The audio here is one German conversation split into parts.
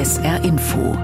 SR Info.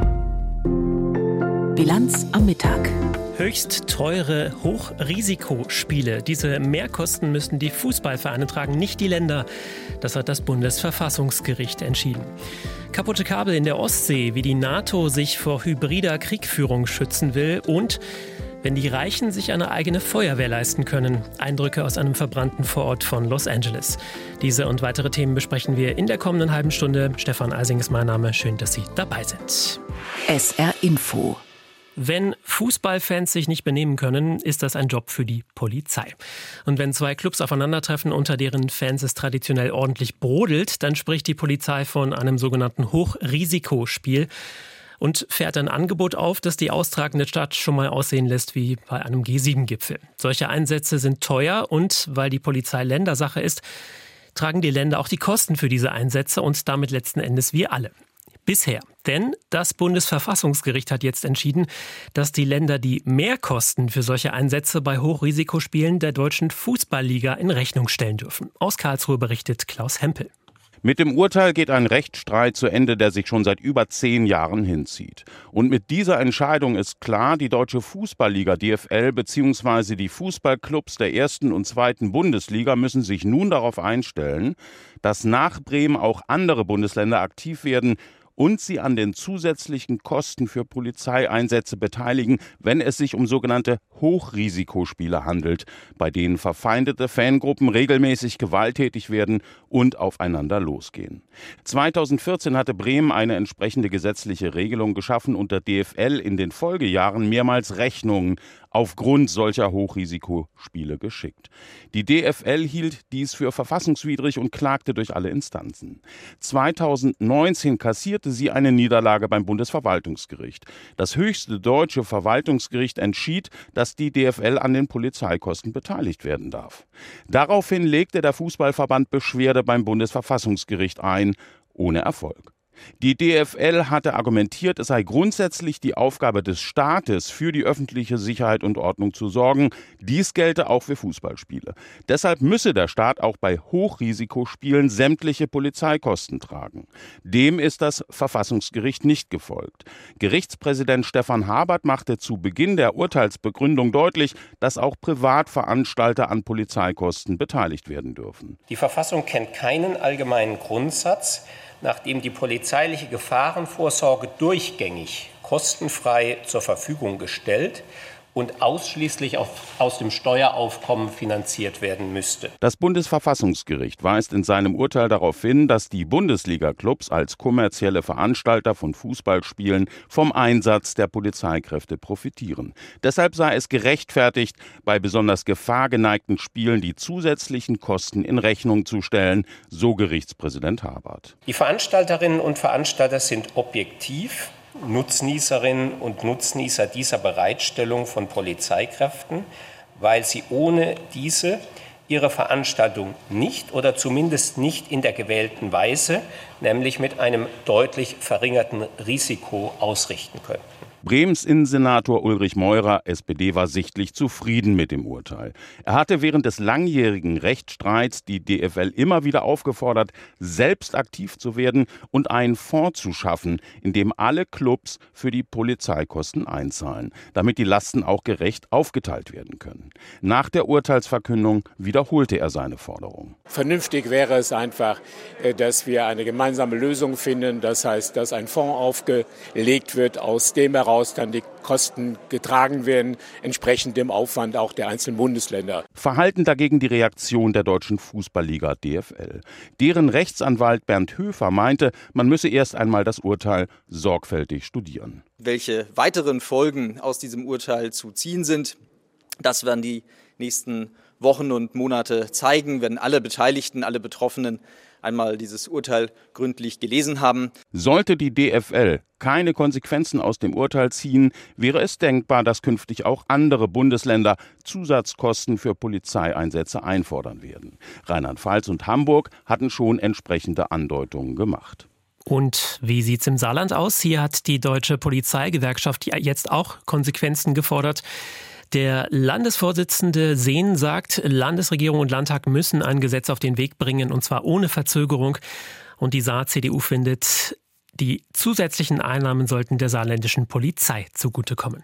Bilanz am Mittag. Höchst teure Hochrisikospiele. Diese Mehrkosten müssten die Fußballvereine tragen, nicht die Länder. Das hat das Bundesverfassungsgericht entschieden. Kaputte Kabel in der Ostsee, wie die NATO sich vor hybrider Kriegführung schützen will und wenn die Reichen sich eine eigene Feuerwehr leisten können. Eindrücke aus einem verbrannten Vorort von Los Angeles. Diese und weitere Themen besprechen wir in der kommenden halben Stunde. Stefan Eising ist mein Name. Schön, dass Sie dabei sind. SR Info. Wenn Fußballfans sich nicht benehmen können, ist das ein Job für die Polizei. Und wenn zwei Clubs aufeinandertreffen, unter deren Fans es traditionell ordentlich brodelt, dann spricht die Polizei von einem sogenannten Hochrisikospiel und fährt ein Angebot auf, das die austragende Stadt schon mal aussehen lässt wie bei einem G7-Gipfel. Solche Einsätze sind teuer und, weil die Polizei Ländersache ist, tragen die Länder auch die Kosten für diese Einsätze und damit letzten Endes wir alle. Bisher. Denn das Bundesverfassungsgericht hat jetzt entschieden, dass die Länder die Mehrkosten für solche Einsätze bei Hochrisikospielen der deutschen Fußballliga in Rechnung stellen dürfen. Aus Karlsruhe berichtet Klaus Hempel. Mit dem Urteil geht ein Rechtsstreit zu Ende, der sich schon seit über 10 Jahren hinzieht. Und mit dieser Entscheidung ist klar, die deutsche Fußballliga DFL bzw. die Fußballclubs der 1. und 2. Bundesliga müssen sich nun darauf einstellen, dass nach Bremen auch andere Bundesländer aktiv werden und sie an den zusätzlichen Kosten für Polizeieinsätze beteiligen, wenn es sich um sogenannte Hochrisikospiele handelt, bei denen verfeindete Fangruppen regelmäßig gewalttätig werden und aufeinander losgehen. 2014 hatte Bremen eine entsprechende gesetzliche Regelung geschaffen und der DFL in den Folgejahren mehrmals Rechnungen aufgrund solcher Hochrisikospiele geschickt. Die DFL hielt dies für verfassungswidrig und klagte durch alle Instanzen. 2019 kassierte sie eine Niederlage beim Bundesverwaltungsgericht. Das höchste deutsche Verwaltungsgericht entschied, dass die DFL an den Polizeikosten beteiligt werden darf. Daraufhin legte der Fußballverband Beschwerde beim Bundesverfassungsgericht ein, ohne Erfolg. Die DFL hatte argumentiert, es sei grundsätzlich die Aufgabe des Staates, für die öffentliche Sicherheit und Ordnung zu sorgen. Dies gelte auch für Fußballspiele. Deshalb müsse der Staat auch bei Hochrisikospielen sämtliche Polizeikosten tragen. Dem ist das Verfassungsgericht nicht gefolgt. Gerichtspräsident Stefan Habert machte zu Beginn der Urteilsbegründung deutlich, dass auch Privatveranstalter an Polizeikosten beteiligt werden dürfen. Die Verfassung kennt keinen allgemeinen Grundsatz, nachdem die polizeiliche Gefahrenvorsorge durchgängig kostenfrei zur Verfügung gestellt und ausschließlich aus dem Steueraufkommen finanziert werden müsste. Das Bundesverfassungsgericht weist in seinem Urteil darauf hin, dass die Bundesliga-Clubs als kommerzielle Veranstalter von Fußballspielen vom Einsatz der Polizeikräfte profitieren. Deshalb sei es gerechtfertigt, bei besonders gefahrgeneigten Spielen die zusätzlichen Kosten in Rechnung zu stellen, so Gerichtspräsident Habert. Die Veranstalterinnen und Veranstalter sind objektiv Nutznießerinnen und Nutznießer dieser Bereitstellung von Polizeikräften, weil sie ohne diese ihre Veranstaltung nicht oder zumindest nicht in der gewählten Weise, nämlich mit einem deutlich verringerten Risiko ausrichten könnten. Bremens Innensenator Ulrich Meurer, SPD, war sichtlich zufrieden mit dem Urteil. Er hatte während des langjährigen Rechtsstreits die DFL immer wieder aufgefordert, selbst aktiv zu werden und einen Fonds zu schaffen, in dem alle Clubs für die Polizeikosten einzahlen, damit die Lasten auch gerecht aufgeteilt werden können. Nach der Urteilsverkündung wiederholte er seine Forderung. Vernünftig wäre es einfach, dass wir eine gemeinsame Lösung finden. Das heißt, dass ein Fonds aufgelegt wird, aus dem heraus dann die Kosten getragen werden, entsprechend dem Aufwand auch der einzelnen Bundesländer. Verhalten dagegen die Reaktion der deutschen Fußballliga DFL. Deren Rechtsanwalt Bernd Höfer meinte, man müsse erst einmal das Urteil sorgfältig studieren. Welche weiteren Folgen aus diesem Urteil zu ziehen sind, das werden die nächsten Wochen und Monate zeigen, wenn alle Beteiligten, alle Betroffenen einmal dieses Urteil gründlich gelesen haben. Sollte die DFL keine Konsequenzen aus dem Urteil ziehen, wäre es denkbar, dass künftig auch andere Bundesländer Zusatzkosten für Polizeieinsätze einfordern werden. Rheinland-Pfalz und Hamburg hatten schon entsprechende Andeutungen gemacht. Und wie sieht's im Saarland aus? Hier hat die Deutsche Polizeigewerkschaft jetzt auch Konsequenzen gefordert. Der Landesvorsitzende Sehn sagt, Landesregierung und Landtag müssen ein Gesetz auf den Weg bringen, und zwar ohne Verzögerung. Und die Saar-CDU findet, Die zusätzlichen Einnahmen sollten der saarländischen Polizei zugutekommen.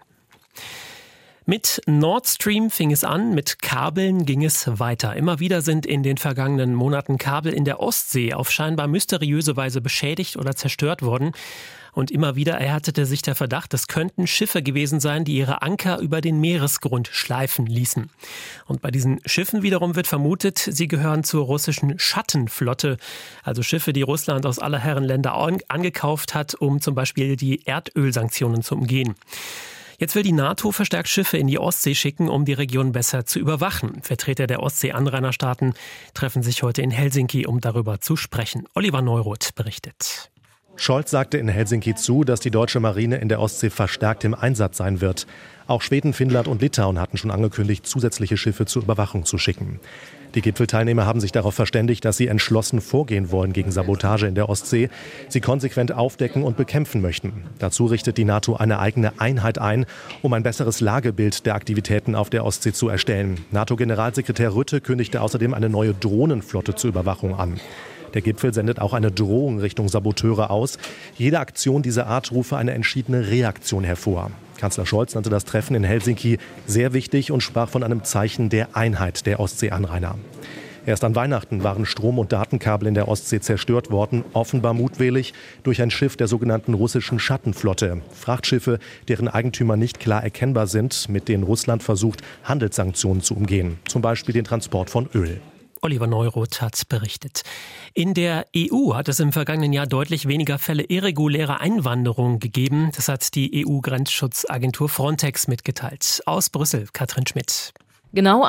Mit Nord Stream fing es an, mit Kabeln ging es weiter. Immer wieder sind in den vergangenen Monaten Kabel in der Ostsee auf scheinbar mysteriöse Weise beschädigt oder zerstört worden. Und immer wieder erhärtete sich der Verdacht, es könnten Schiffe gewesen sein, die ihre Anker über den Meeresgrund schleifen ließen. Und bei diesen Schiffen wiederum wird vermutet, sie gehören zur russischen Schattenflotte, also Schiffe, die Russland aus aller Herren Länder angekauft hat, um zum Beispiel die Erdölsanktionen zu umgehen. Jetzt will die NATO verstärkt Schiffe in die Ostsee schicken, um die Region besser zu überwachen. Vertreter der Ostsee-Anrainerstaaten treffen sich heute in Helsinki, um darüber zu sprechen. Oliver Neuroth berichtet. Scholz sagte in Helsinki zu, dass die deutsche Marine in der Ostsee verstärkt im Einsatz sein wird. Auch Schweden, Finnland und Litauen hatten schon angekündigt, zusätzliche Schiffe zur Überwachung zu schicken. Die Gipfelteilnehmer haben sich darauf verständigt, dass sie entschlossen vorgehen wollen gegen Sabotage in der Ostsee, sie konsequent aufdecken und bekämpfen möchten. Dazu richtet die NATO eine eigene Einheit ein, um ein besseres Lagebild der Aktivitäten auf der Ostsee zu erstellen. NATO-Generalsekretär Rutte kündigte außerdem eine neue Drohnenflotte zur Überwachung an. Der Gipfel sendet auch eine Drohung Richtung Saboteure aus. Jede Aktion dieser Art rufe eine entschiedene Reaktion hervor. Kanzler Scholz nannte das Treffen in Helsinki sehr wichtig und sprach von einem Zeichen der Einheit der Ostseeanrainer. Erst an Weihnachten waren Strom- und Datenkabel in der Ostsee zerstört worden, offenbar mutwillig durch ein Schiff der sogenannten russischen Schattenflotte. Frachtschiffe, deren Eigentümer nicht klar erkennbar sind, mit denen Russland versucht, Handelssanktionen zu umgehen, zum Beispiel den Transport von Öl. Oliver Neuroth hat berichtet. In der EU hat es im vergangenen Jahr deutlich weniger Fälle irregulärer Einwanderung gegeben. Das hat die EU-Grenzschutzagentur Frontex mitgeteilt. Aus Brüssel, Katrin Schmidt. Genau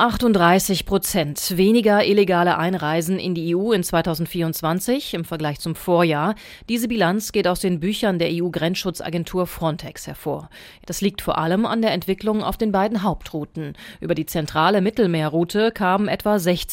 38% weniger illegale Einreisen in die EU in 2024 im Vergleich zum Vorjahr. Diese Bilanz geht aus den Büchern der EU-Grenzschutzagentur Frontex hervor. Das liegt vor allem an der Entwicklung auf den beiden Hauptrouten. Über die zentrale Mittelmeerroute kamen etwa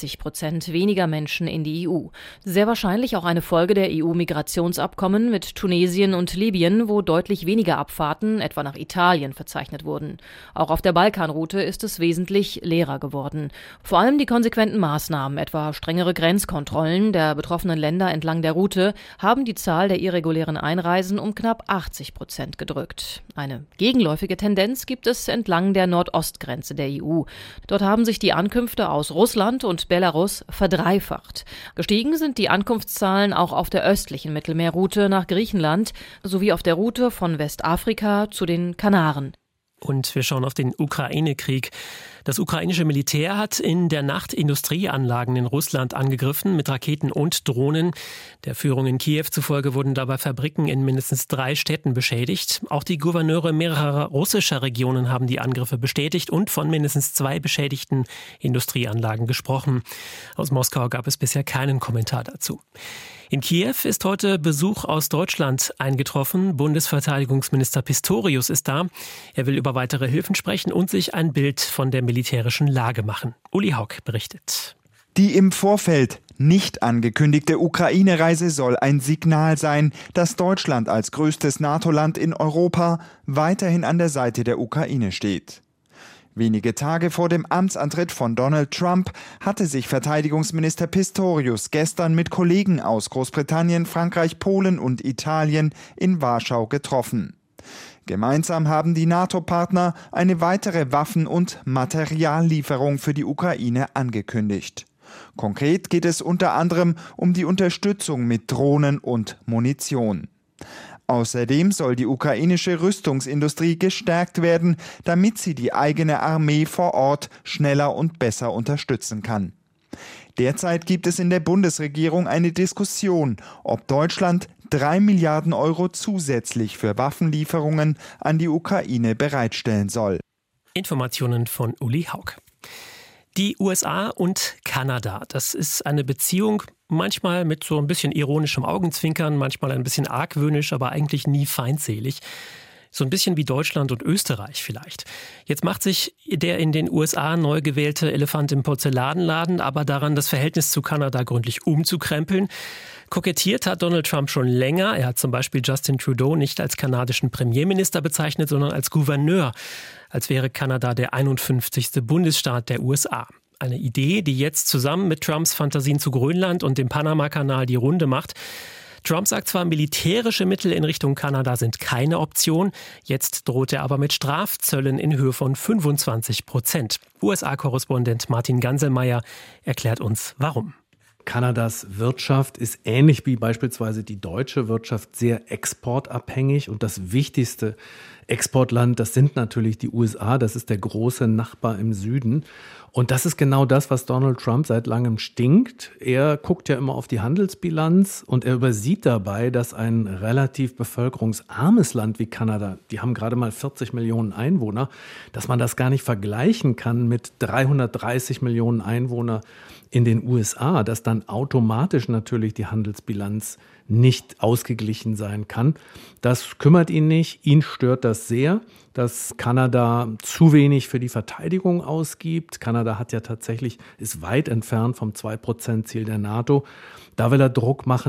60% weniger Menschen in die EU. Sehr wahrscheinlich auch eine Folge der EU-Migrationsabkommen mit Tunesien und Libyen, wo deutlich weniger Abfahrten, etwa nach Italien, verzeichnet wurden. Auch auf der Balkanroute ist es wesentlich leerer geworden. Vor allem die konsequenten Maßnahmen, etwa strengere Grenzkontrollen der betroffenen Länder entlang der Route, haben die Zahl der irregulären Einreisen um knapp 80% gedrückt. Eine gegenläufige Tendenz gibt es entlang der Nordostgrenze der EU. Dort haben sich die Ankünfte aus Russland und Belarus verdreifacht. Gestiegen sind die Ankunftszahlen auch auf der östlichen Mittelmeerroute nach Griechenland sowie auf der Route von Westafrika zu den Kanaren. Und wir schauen auf den Ukraine-Krieg. Das ukrainische Militär hat in der Nacht Industrieanlagen in Russland angegriffen mit Raketen und Drohnen. Der Führung in Kiew zufolge wurden dabei Fabriken in mindestens 3 Städten beschädigt. Auch die Gouverneure mehrerer russischer Regionen haben die Angriffe bestätigt und von mindestens 2 beschädigten Industrieanlagen gesprochen. Aus Moskau gab es bisher keinen Kommentar dazu. In Kiew ist heute Besuch aus Deutschland eingetroffen. Bundesverteidigungsminister Pistorius ist da. Er will über weitere Hilfen sprechen und sich ein Bild von der militärischen Lage machen. Uli Haug berichtet. Die im Vorfeld nicht angekündigte Ukraine-Reise soll ein Signal sein, dass Deutschland als größtes NATO-Land in Europa weiterhin an der Seite der Ukraine steht. Wenige Tage vor dem Amtsantritt von Donald Trump hatte sich Verteidigungsminister Pistorius gestern mit Kollegen aus Großbritannien, Frankreich, Polen und Italien in Warschau getroffen. Gemeinsam haben die NATO-Partner eine weitere Waffen- und Materiallieferung für die Ukraine angekündigt. Konkret geht es unter anderem um die Unterstützung mit Drohnen und Munition. Außerdem soll die ukrainische Rüstungsindustrie gestärkt werden, damit sie die eigene Armee vor Ort schneller und besser unterstützen kann. Derzeit gibt es in der Bundesregierung eine Diskussion, ob Deutschland 3 Milliarden Euro zusätzlich für Waffenlieferungen an die Ukraine bereitstellen soll. Informationen von Uli Haug. Die USA und Kanada, das ist eine Beziehung, manchmal mit so ein bisschen ironischem Augenzwinkern, manchmal ein bisschen argwöhnisch, aber eigentlich nie feindselig. So ein bisschen wie Deutschland und Österreich vielleicht. Jetzt macht sich der in den USA neu gewählte Elefant im Porzellanladen aber daran, das Verhältnis zu Kanada gründlich umzukrempeln. Kokettiert hat Donald Trump schon länger. Er hat zum Beispiel Justin Trudeau nicht als kanadischen Premierminister bezeichnet, sondern als Gouverneur, als wäre Kanada der 51. Bundesstaat der USA. Eine Idee, die jetzt zusammen mit Trumps Fantasien zu Grönland und dem Panama-Kanal die Runde macht. Trump sagt zwar, militärische Mittel in Richtung Kanada sind keine Option. Jetzt droht er aber mit Strafzöllen in Höhe von 25%. USA-Korrespondent Martin Ganselmeier erklärt uns, warum. Kanadas Wirtschaft ist ähnlich wie beispielsweise die deutsche Wirtschaft sehr exportabhängig. Und das wichtigste Exportland, das sind natürlich die USA. Das ist der große Nachbar im Süden. Und das ist genau das, was Donald Trump seit langem stinkt. Er guckt ja immer auf die Handelsbilanz und er übersieht dabei, dass ein relativ bevölkerungsarmes Land wie Kanada, die haben gerade mal 40 Millionen Einwohner, dass man das gar nicht vergleichen kann mit 330 Millionen Einwohnern in den USA, dass dann automatisch natürlich die Handelsbilanz nicht ausgeglichen sein kann. Das kümmert ihn nicht, ihn stört das sehr, dass Kanada zu wenig für die Verteidigung ausgibt. Kanada ist weit entfernt vom 2%-Ziel der NATO. Da will er Druck machen,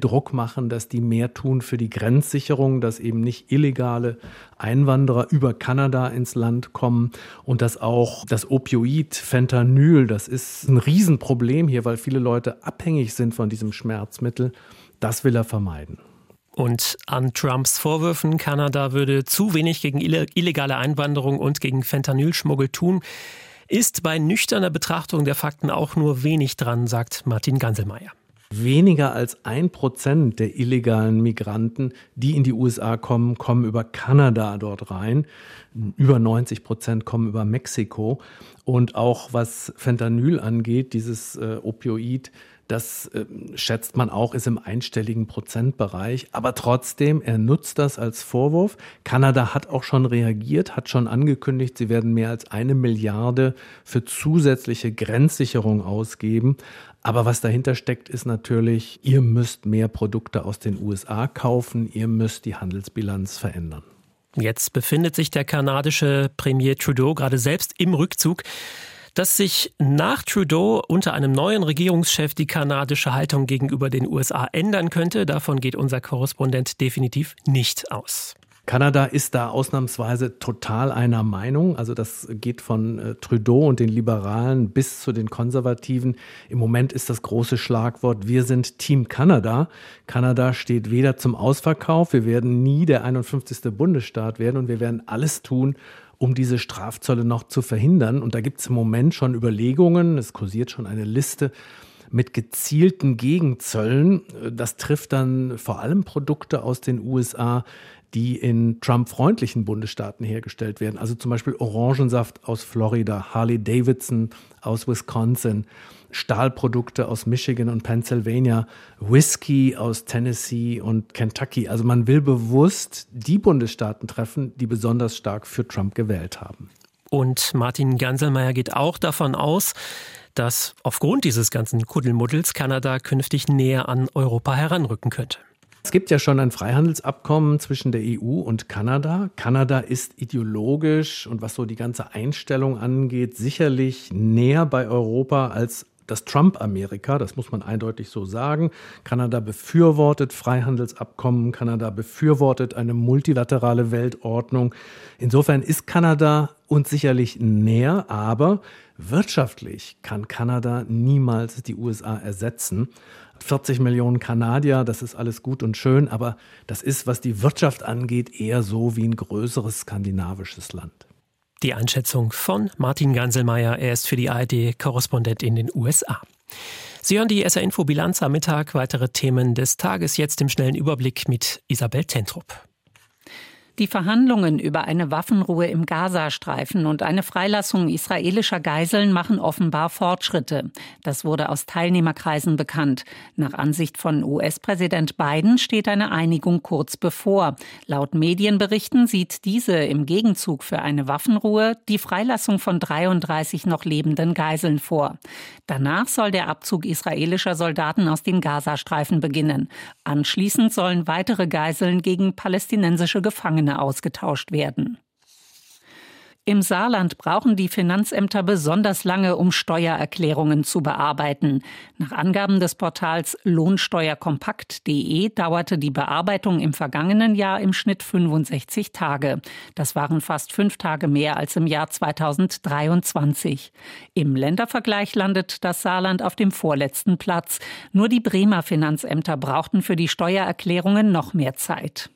dass die mehr tun für die Grenzsicherung, dass eben nicht illegale Einwanderer über Kanada ins Land kommen und dass auch das Opioid Fentanyl, das ist ein Riesenproblem hier, weil viele Leute abhängig sind von diesem Schmerzmittel. Das will er vermeiden. Und an Trumps Vorwürfen, Kanada würde zu wenig gegen illegale Einwanderung und gegen Fentanylschmuggel tun, ist bei nüchterner Betrachtung der Fakten auch nur wenig dran, sagt Martin Ganselmeier. Weniger als 1% der illegalen Migranten, die in die USA kommen, kommen über Kanada dort rein. Über 90% kommen über Mexiko. Und auch was Fentanyl angeht, dieses Opioid, das schätzt man auch, ist im einstelligen Prozentbereich. Aber trotzdem, er nutzt das als Vorwurf. Kanada hat auch schon reagiert, hat schon angekündigt, sie werden mehr als 1 Milliarde für zusätzliche Grenzsicherung ausgeben. Aber was dahinter steckt, ist natürlich, ihr müsst mehr Produkte aus den USA kaufen, ihr müsst die Handelsbilanz verändern. Jetzt befindet sich der kanadische Premier Trudeau gerade selbst im Rückzug. Dass sich nach Trudeau unter einem neuen Regierungschef die kanadische Haltung gegenüber den USA ändern könnte, davon geht unser Korrespondent definitiv nicht aus. Kanada ist da ausnahmsweise total einer Meinung. Also das geht von Trudeau und den Liberalen bis zu den Konservativen. Im Moment ist das große Schlagwort, wir sind Team Kanada. Kanada steht weder zum Ausverkauf, wir werden nie der 51. Bundesstaat werden und wir werden alles tun, um diese Strafzölle noch zu verhindern. Und da gibt es im Moment schon Überlegungen, es kursiert schon eine Liste mit gezielten Gegenzöllen. Das trifft dann vor allem Produkte aus den USA, die in Trump-freundlichen Bundesstaaten hergestellt werden. Also zum Beispiel Orangensaft aus Florida, Harley-Davidson aus Wisconsin, Stahlprodukte aus Michigan und Pennsylvania, Whisky aus Tennessee und Kentucky. Also man will bewusst die Bundesstaaten treffen, die besonders stark für Trump gewählt haben. Und Martin Ganselmeier geht auch davon aus, dass aufgrund dieses ganzen Kuddelmuddels Kanada künftig näher an Europa heranrücken könnte. Es gibt ja schon ein Freihandelsabkommen zwischen der EU und Kanada. Kanada ist ideologisch und was so die ganze Einstellung angeht, sicherlich näher bei Europa als das Trump-Amerika, das muss man eindeutig so sagen. Kanada befürwortet Freihandelsabkommen, Kanada befürwortet eine multilaterale Weltordnung. Insofern ist Kanada uns sicherlich näher, aber wirtschaftlich kann Kanada niemals die USA ersetzen. 40 Millionen Kanadier, das ist alles gut und schön, aber das ist, was die Wirtschaft angeht, eher so wie ein größeres skandinavisches Land. Die Einschätzung von Martin Ganselmeier, er ist für die ARD-Korrespondent in den USA. Sie hören die SR-Info-Bilanz am Mittag. Weitere Themen des Tages jetzt im schnellen Überblick mit Isabel Tentrup. Die Verhandlungen über eine Waffenruhe im Gazastreifen und eine Freilassung israelischer Geiseln machen offenbar Fortschritte. Das wurde aus Teilnehmerkreisen bekannt. Nach Ansicht von US-Präsident Biden steht eine Einigung kurz bevor. Laut Medienberichten sieht diese im Gegenzug für eine Waffenruhe die Freilassung von 33 noch lebenden Geiseln vor. Danach soll der Abzug israelischer Soldaten aus dem Gazastreifen beginnen. Anschließend sollen weitere Geiseln gegen palästinensische Gefangene ausgetauscht werden. Im Saarland brauchen die Finanzämter besonders lange, um Steuererklärungen zu bearbeiten. Nach Angaben des Portals lohnsteuerkompakt.de dauerte die Bearbeitung im vergangenen Jahr im Schnitt 65 Tage. Das waren fast 5 Tage mehr als im Jahr 2023. Im Ländervergleich landet das Saarland auf dem vorletzten Platz. Nur die Bremer Finanzämter brauchten für die Steuererklärungen noch mehr Zeit.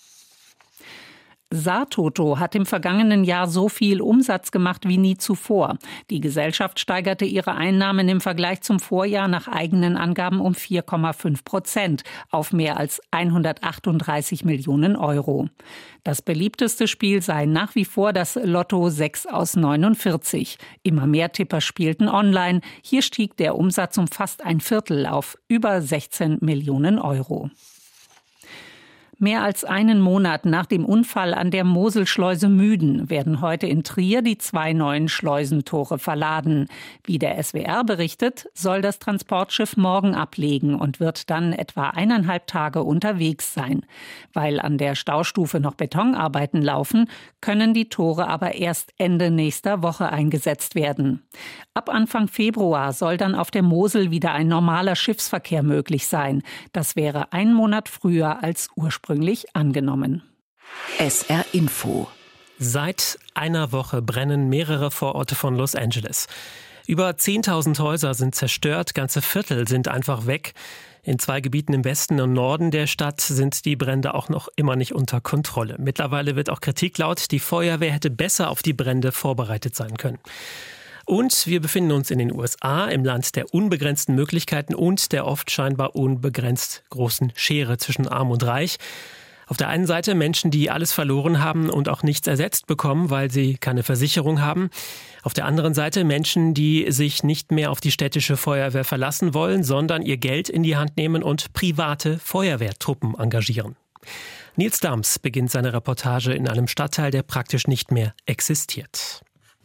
Saartoto hat im vergangenen Jahr so viel Umsatz gemacht wie nie zuvor. Die Gesellschaft steigerte ihre Einnahmen im Vergleich zum Vorjahr nach eigenen Angaben um 4,5% auf mehr als 138 Millionen Euro. Das beliebteste Spiel sei nach wie vor das Lotto 6 aus 49. Immer mehr Tipper spielten online. Hier stieg der Umsatz um fast ein Viertel auf über 16 Millionen Euro. Mehr als einen Monat nach dem Unfall an der Moselschleuse Müden werden heute in Trier die 2 neuen Schleusentore verladen. Wie der SWR berichtet, soll das Transportschiff morgen ablegen und wird dann etwa 1,5 Tage unterwegs sein. Weil an der Staustufe noch Betonarbeiten laufen, können die Tore aber erst Ende nächster Woche eingesetzt werden. Ab Anfang Februar soll dann auf der Mosel wieder ein normaler Schiffsverkehr möglich sein. Das wäre 1 Monat früher als ursprünglich angenommen. SR Info. Seit einer Woche brennen mehrere Vororte von Los Angeles. Über 10.000 Häuser sind zerstört, ganze Viertel sind einfach weg. In 2 Gebieten im Westen und Norden der Stadt sind die Brände auch noch immer nicht unter Kontrolle. Mittlerweile wird auch Kritik laut, die Feuerwehr hätte besser auf die Brände vorbereitet sein können. Und wir befinden uns in den USA, im Land der unbegrenzten Möglichkeiten und der oft scheinbar unbegrenzt großen Schere zwischen Arm und Reich. Auf der einen Seite Menschen, die alles verloren haben und auch nichts ersetzt bekommen, weil sie keine Versicherung haben. Auf der anderen Seite Menschen, die sich nicht mehr auf die städtische Feuerwehr verlassen wollen, sondern ihr Geld in die Hand nehmen und private Feuerwehrtruppen engagieren. Nils Dams beginnt seine Reportage in einem Stadtteil, der praktisch nicht mehr existiert.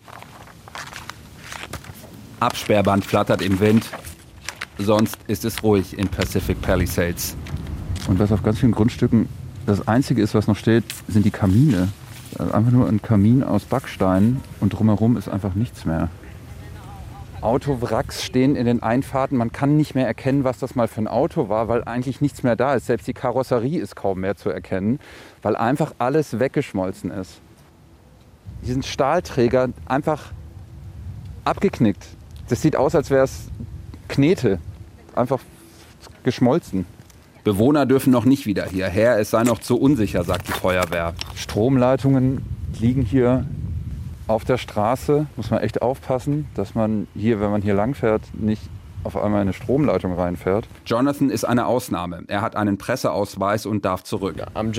Absperrband flattert im Wind. Sonst ist es ruhig in Pacific Palisades. Und was auf ganz vielen Grundstücken das Einzige ist, was noch steht, sind die Kamine. Also einfach nur ein Kamin aus Backstein und drumherum ist einfach nichts mehr. Autowracks stehen in den Einfahrten. Man kann nicht mehr erkennen, was das mal für ein Auto war, weil eigentlich nichts mehr da ist. Selbst die Karosserie ist kaum mehr zu erkennen, weil einfach alles weggeschmolzen ist. Hier sind Stahlträger einfach abgeknickt. Das sieht aus, als wäre es Knete, einfach geschmolzen. Bewohner dürfen noch nicht wieder hierher, es sei noch zu unsicher, sagt die Feuerwehr. Stromleitungen liegen hier auf der Straße. Muss man echt aufpassen, dass man hier, wenn man hier langfährt, nicht auf einmal eine Stromleitung reinfährt. Jonathan ist eine Ausnahme. Er hat einen Presseausweis und darf zurück.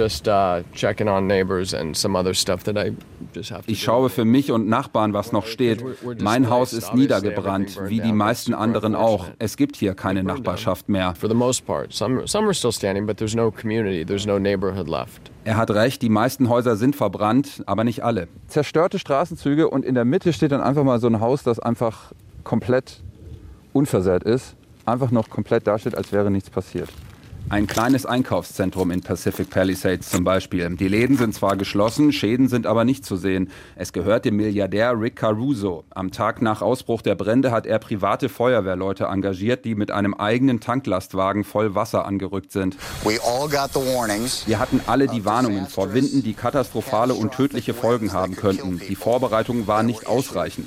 Ich schaue für mich und Nachbarn, was noch steht. Mein Haus ist niedergebrannt, wie die meisten anderen auch. Es gibt hier keine Nachbarschaft mehr. Er hat recht, die meisten Häuser sind verbrannt, aber nicht alle. Zerstörte Straßenzüge und in der Mitte steht dann einfach mal so ein Haus, das einfach komplett unversehrt ist, einfach noch komplett dasteht, als wäre nichts passiert. Ein kleines Einkaufszentrum in Pacific Palisades zum Beispiel. Die Läden sind zwar geschlossen, Schäden sind aber nicht zu sehen. Es gehört dem Milliardär Rick Caruso. Am Tag nach Ausbruch der Brände hat er private Feuerwehrleute engagiert, die mit einem eigenen Tanklastwagen voll Wasser angerückt sind. Wir hatten alle die Warnungen vor Winden, die katastrophale und tödliche Folgen haben könnten. Die Vorbereitung war nicht ausreichend.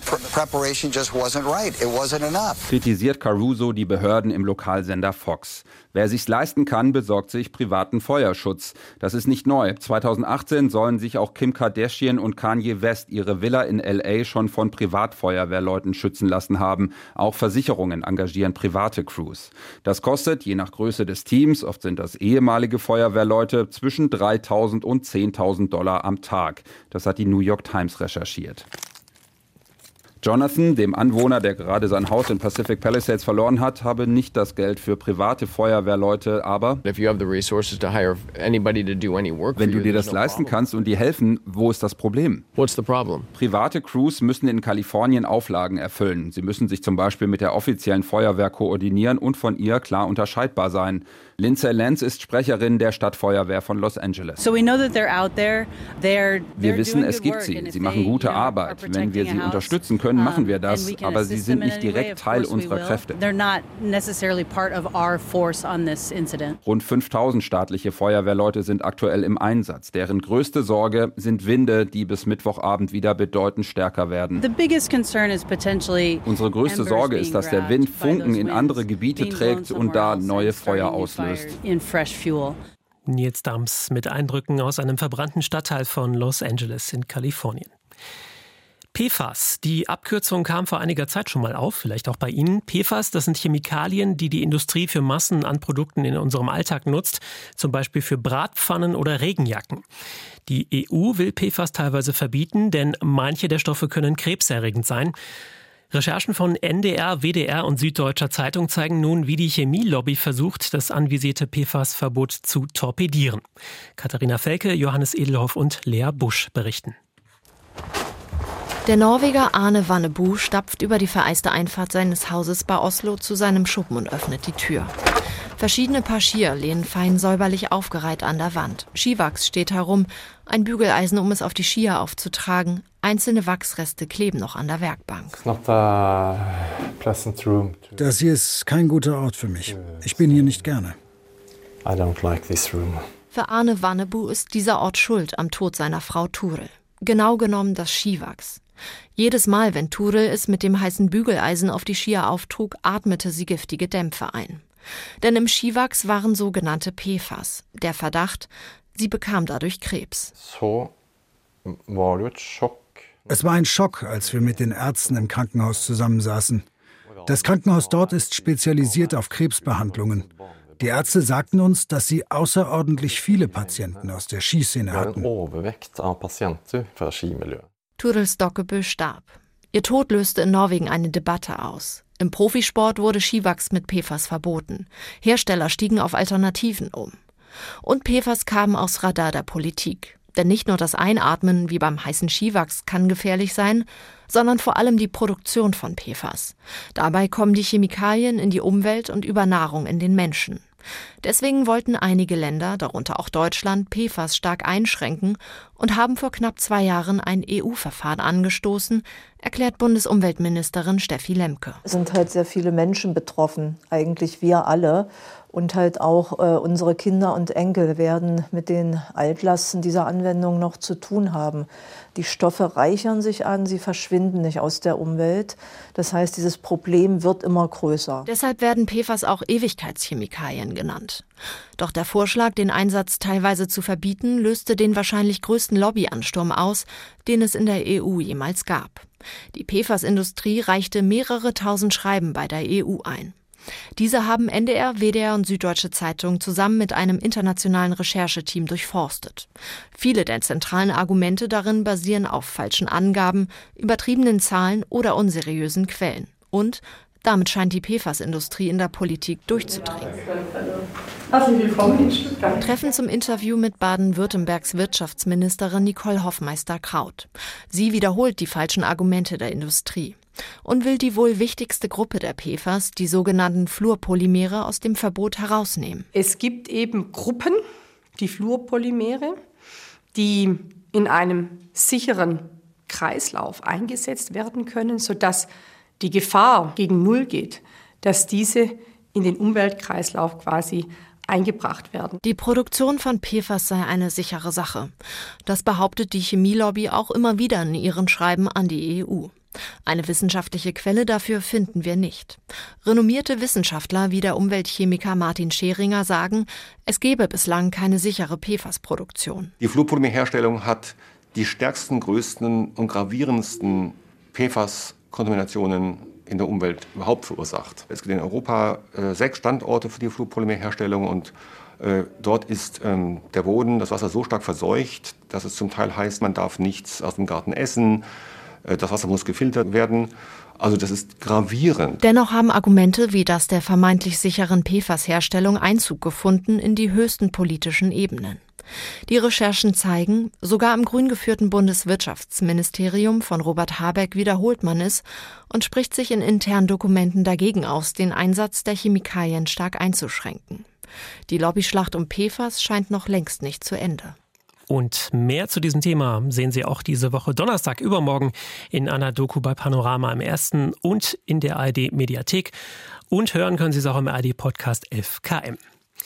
Kritisiert Caruso die Behörden im Lokalsender Fox. Wer sich's leisten kann, besorgt sich privaten Feuerschutz. Das ist nicht neu. 2018 sollen sich auch Kim Kardashian und Kanye West ihre Villa in L.A. schon von Privatfeuerwehrleuten schützen lassen haben. Auch Versicherungen engagieren private Crews. Das kostet, je nach Größe des Teams, oft sind das ehemalige Feuerwehrleute, zwischen 3.000 und 10.000 $ am Tag. Das hat die New York Times recherchiert. Jonathan, dem Anwohner, der gerade sein Haus in Pacific Palisades verloren hat, habe nicht das Geld für private Feuerwehrleute, aber wenn du dir das leisten kannst und dir helfen, wo ist das Problem? Private Crews müssen in Kalifornien Auflagen erfüllen. Sie müssen sich zum Beispiel mit der offiziellen Feuerwehr koordinieren und von ihr klar unterscheidbar sein. Lindsay Lenz ist Sprecherin der Stadtfeuerwehr von Los Angeles. Wir wissen, es gibt sie. Sie machen gute Arbeit. Wenn wir sie unterstützen können, machen wir das. Aber sie sind nicht direkt Teil unserer Kräfte. Rund 5000 staatliche Feuerwehrleute sind aktuell im Einsatz. Deren größte Sorge sind Winde, die bis Mittwochabend wieder bedeutend stärker werden. Unsere größte Sorge ist, dass der Wind Funken in andere Gebiete trägt und da neue Feuer auslöst. Nils Dams mit Eindrücken aus einem verbrannten Stadtteil von Los Angeles in Kalifornien. PFAS, die Abkürzung kam vor einiger Zeit schon mal auf, vielleicht auch bei Ihnen. PFAS, das sind Chemikalien, die die Industrie für Massen an Produkten in unserem Alltag nutzt, zum Beispiel für Bratpfannen oder Regenjacken. Die EU will PFAS teilweise verbieten, denn manche der Stoffe können krebserregend sein. Recherchen von NDR, WDR und Süddeutscher Zeitung zeigen nun, wie die Chemielobby versucht, das anvisierte PFAS-Verbot zu torpedieren. Katharina Felke, Johannes Edelhoff und Lea Busch berichten. Der Norweger Arne Vannebo stapft über die vereiste Einfahrt seines Hauses bei Oslo zu seinem Schuppen und öffnet die Tür. Verschiedene Paar Skier lehnen fein säuberlich aufgereiht an der Wand. Skiwachs steht herum, ein Bügeleisen, um es auf die Skier aufzutragen. Einzelne Wachsreste kleben noch an der Werkbank. Das hier ist kein guter Ort für mich. Ich bin hier nicht gerne. Für Arne Vannebo ist dieser Ort schuld am Tod seiner Frau Turel. Genau genommen das Skiwachs. Jedes Mal, wenn Turel es mit dem heißen Bügeleisen auf die Skier auftrug, atmete sie giftige Dämpfe ein. Denn im Skiwachs waren sogenannte PFAS. Der Verdacht, sie bekam dadurch Krebs. Es war ein Schock, als wir mit den Ärzten im Krankenhaus zusammensaßen. Das Krankenhaus dort ist spezialisiert auf Krebsbehandlungen. Die Ärzte sagten uns, dass sie außerordentlich viele Patienten aus der Skiszene hatten. Turel Stokkebø starb. Ihr Tod löste in Norwegen eine Debatte aus. Im Profisport wurde Skiwachs mit PFAS verboten. Hersteller stiegen auf Alternativen um. Und PFAS kamen aufs Radar der Politik. Denn nicht nur das Einatmen, wie beim heißen Skiwachs, kann gefährlich sein, sondern vor allem die Produktion von PFAS. Dabei kommen die Chemikalien in die Umwelt und über Nahrung in den Menschen. Deswegen wollten einige Länder, darunter auch Deutschland, PFAS stark einschränken und haben vor knapp 2 Jahren ein EU-Verfahren angestoßen, erklärt Bundesumweltministerin Steffi Lemke. Es sind halt sehr viele Menschen betroffen, eigentlich wir alle. Und halt auch unsere Kinder und Enkel werden mit den Altlasten dieser Anwendung noch zu tun haben. Die Stoffe reichern sich an, sie verschwinden nicht aus der Umwelt. Das heißt, dieses Problem wird immer größer. Deshalb werden PFAS auch Ewigkeitschemikalien genannt. Doch der Vorschlag, den Einsatz teilweise zu verbieten, löste den wahrscheinlich größten Lobbyansturm aus, den es in der EU jemals gab. Die PFAS-Industrie reichte mehrere tausend Schreiben bei der EU ein. Diese haben NDR, WDR und Süddeutsche Zeitung zusammen mit einem internationalen Rechercheteam durchforstet. Viele der zentralen Argumente darin basieren auf falschen Angaben, übertriebenen Zahlen oder unseriösen Quellen. Und damit scheint die PFAS-Industrie in der Politik durchzudringen. Treffen zum Interview mit Baden-Württembergs Wirtschaftsministerin Nicole Hoffmeister-Kraut. Sie wiederholt die falschen Argumente der Industrie und will die wohl wichtigste Gruppe der PFAS, die sogenannten Fluorpolymere, aus dem Verbot herausnehmen. Es gibt eben Gruppen, die Fluorpolymere, die in einem sicheren Kreislauf eingesetzt werden können, sodass die Gefahr gegen Null geht, dass diese in den Umweltkreislauf quasi eingebracht werden. Die Produktion von PFAS sei eine sichere Sache. Das behauptet die Chemielobby auch immer wieder in ihren Schreiben an die EU. Eine wissenschaftliche Quelle dafür finden wir nicht. Renommierte Wissenschaftler wie der Umweltchemiker Martin Scheringer sagen, es gebe bislang keine sichere PFAS-Produktion. Die Fluorpolymerherstellung hat die stärksten, größten und gravierendsten PFAS-Kontaminationen in der Umwelt überhaupt verursacht. Es gibt in Europa 6 Standorte für die Fluorpolymerherstellung und dort ist der Boden, das Wasser so stark verseucht, dass es zum Teil heißt, man darf nichts aus dem Garten essen. Das Wasser muss gefiltert werden. Also das ist gravierend. Dennoch haben Argumente wie das der vermeintlich sicheren PFAS-Herstellung Einzug gefunden in die höchsten politischen Ebenen. Die Recherchen zeigen, sogar im grün geführten Bundeswirtschaftsministerium von Robert Habeck wiederholt man es und spricht sich in internen Dokumenten dagegen aus, den Einsatz der Chemikalien stark einzuschränken. Die Lobbyschlacht um PFAS scheint noch längst nicht zu Ende. Und mehr zu diesem Thema sehen Sie auch diese Woche Donnerstag übermorgen in einer Doku bei Panorama im Ersten und in der ARD-Mediathek. Und hören können Sie es auch im ARD-Podcast 11KM.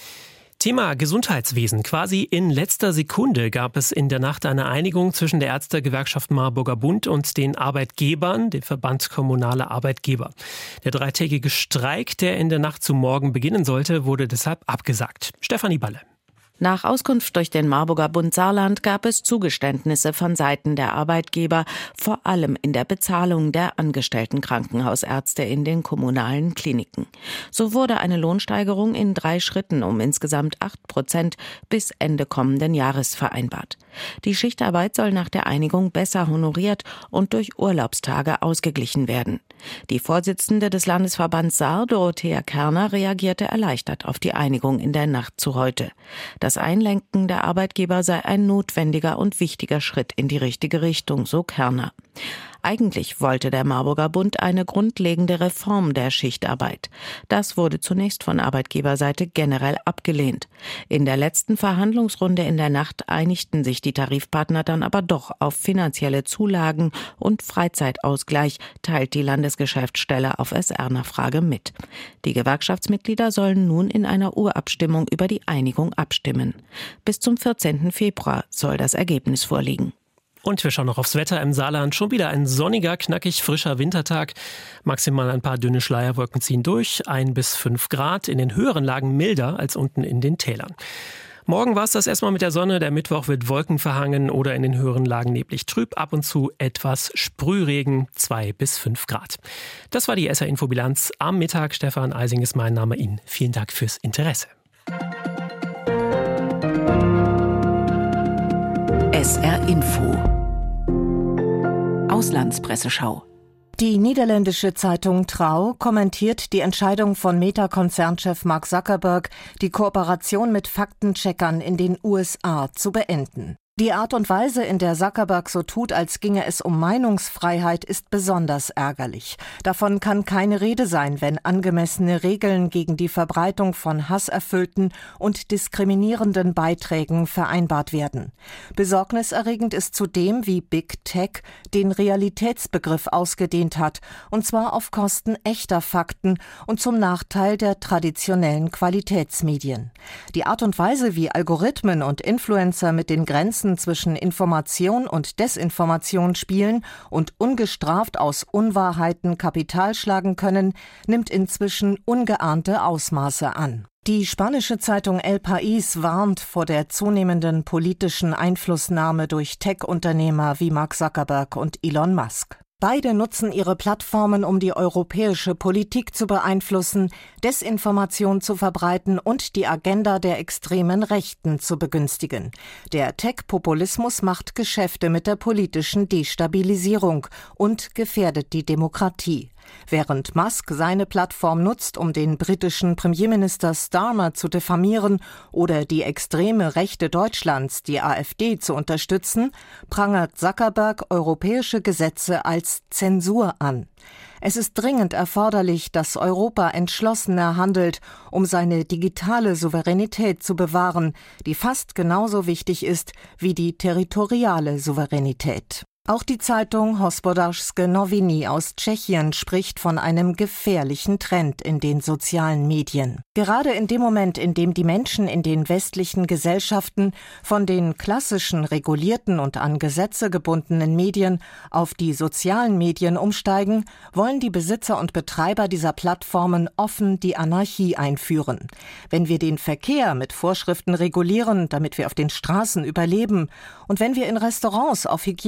Thema Gesundheitswesen. Quasi in letzter Sekunde gab es in der Nacht eine Einigung zwischen der Ärztegewerkschaft Marburger Bund und den Arbeitgebern, dem Verband Kommunale Arbeitgeber. Der 3-tägige Streik, der in der Nacht zu morgen beginnen sollte, wurde deshalb abgesagt. Stefanie Balle. Nach Auskunft durch den Marburger Bund Saarland gab es Zugeständnisse von Seiten der Arbeitgeber, vor allem in der Bezahlung der angestellten Krankenhausärzte in den kommunalen Kliniken. So wurde eine Lohnsteigerung in 3 Schritten um insgesamt 8% bis Ende kommenden Jahres vereinbart. Die Schichtarbeit soll nach der Einigung besser honoriert und durch Urlaubstage ausgeglichen werden. Die Vorsitzende des Landesverbands Saar, Dorothea Kerner, reagierte erleichtert auf die Einigung in der Nacht zu heute. Das Einlenken der Arbeitgeber sei ein notwendiger und wichtiger Schritt in die richtige Richtung, so Kerner. Eigentlich wollte der Marburger Bund eine grundlegende Reform der Schichtarbeit. Das wurde zunächst von Arbeitgeberseite generell abgelehnt. In der letzten Verhandlungsrunde in der Nacht einigten sich die Tarifpartner dann aber doch auf finanzielle Zulagen und Freizeitausgleich, teilt die Landesgeschäftsstelle auf SR-Nachfrage mit. Die Gewerkschaftsmitglieder sollen nun in einer Urabstimmung über die Einigung abstimmen. Bis zum 14. Februar soll das Ergebnis vorliegen. Und wir schauen noch aufs Wetter im Saarland. Schon wieder ein sonniger, knackig frischer Wintertag. Maximal ein paar dünne Schleierwolken ziehen durch. 1 bis 5 Grad. In den höheren Lagen milder als unten in den Tälern. Morgen war es das erstmal mit der Sonne. Der Mittwoch wird wolkenverhangen oder in den höheren Lagen neblig trüb. Ab und zu etwas Sprühregen. 2 bis 5 Grad. Das war die SR-Info-Bilanz am Mittag. Stefan Eising ist mein Name. Ihnen vielen Dank fürs Interesse. SR Info. Auslandspresseschau. Die niederländische Zeitung Trouw kommentiert die Entscheidung von Meta-Konzernchef Mark Zuckerberg, die Kooperation mit Faktencheckern in den USA zu beenden. Die Art und Weise, in der Zuckerberg so tut, als ginge es um Meinungsfreiheit, ist besonders ärgerlich. Davon kann keine Rede sein, wenn angemessene Regeln gegen die Verbreitung von hasserfüllten und diskriminierenden Beiträgen vereinbart werden. Besorgniserregend ist zudem, wie Big Tech den Realitätsbegriff ausgedehnt hat, und zwar auf Kosten echter Fakten und zum Nachteil der traditionellen Qualitätsmedien. Die Art und Weise, wie Algorithmen und Influencer mit den Grenzen zwischen Information und Desinformation spielen und ungestraft aus Unwahrheiten Kapital schlagen können, nimmt inzwischen ungeahnte Ausmaße an. Die spanische Zeitung El País warnt vor der zunehmenden politischen Einflussnahme durch Tech-Unternehmer wie Mark Zuckerberg und Elon Musk. Beide nutzen ihre Plattformen, um die europäische Politik zu beeinflussen, Desinformation zu verbreiten und die Agenda der extremen Rechten zu begünstigen. Der Tech-Populismus macht Geschäfte mit der politischen Destabilisierung und gefährdet die Demokratie. Während Musk seine Plattform nutzt, um den britischen Premierminister Starmer zu diffamieren oder die extreme Rechte Deutschlands, die AfD, zu unterstützen, prangert Zuckerberg europäische Gesetze als Zensur an. Es ist dringend erforderlich, dass Europa entschlossener handelt, um seine digitale Souveränität zu bewahren, die fast genauso wichtig ist wie die territoriale Souveränität. Auch die Zeitung Hospodářské noviny aus Tschechien spricht von einem gefährlichen Trend in den sozialen Medien. Gerade in dem Moment, in dem die Menschen in den westlichen Gesellschaften von den klassischen, regulierten und an Gesetze gebundenen Medien auf die sozialen Medien umsteigen, wollen die Besitzer und Betreiber dieser Plattformen offen die Anarchie einführen. Wenn wir den Verkehr mit Vorschriften regulieren, damit wir auf den Straßen überleben, und wenn wir in Restaurants auf Hygienevorschriften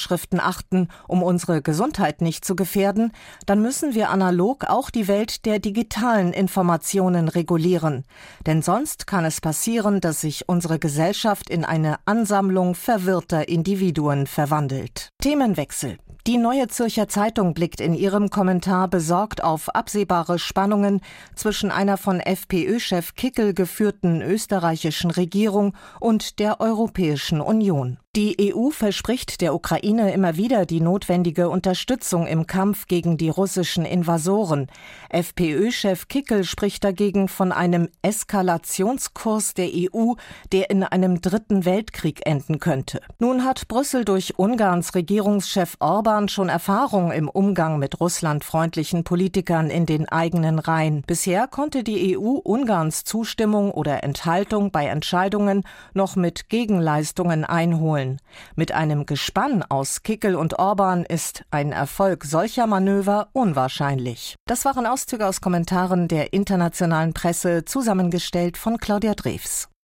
Vorschriften achten, um unsere Gesundheit nicht zu gefährden, dann müssen wir analog auch die Welt der digitalen Informationen regulieren. Denn sonst kann es passieren, dass sich unsere Gesellschaft in eine Ansammlung verwirrter Individuen verwandelt. Themenwechsel. Die Neue Zürcher Zeitung blickt in ihrem Kommentar besorgt auf absehbare Spannungen zwischen einer von FPÖ-Chef Kickel geführten österreichischen Regierung und der Europäischen Union. Die EU verspricht der Ukraine immer wieder die notwendige Unterstützung im Kampf gegen die russischen Invasoren. FPÖ-Chef Kickel spricht dagegen von einem Eskalationskurs der EU, der in einem dritten Weltkrieg enden könnte. Nun hat Brüssel durch Ungarns Regierungschef Orban schon Erfahrung im Umgang mit russlandfreundlichen Politikern in den eigenen Reihen. Bisher konnte die EU Ungarns Zustimmung oder Enthaltung bei Entscheidungen noch mit Gegenleistungen einholen. Mit einem Gespann aus Kickel und Orban ist ein Erfolg solcher Manöver unwahrscheinlich. Das waren Auszüge aus Kommentaren der internationalen Presse, zusammengestellt von Claudia Drews.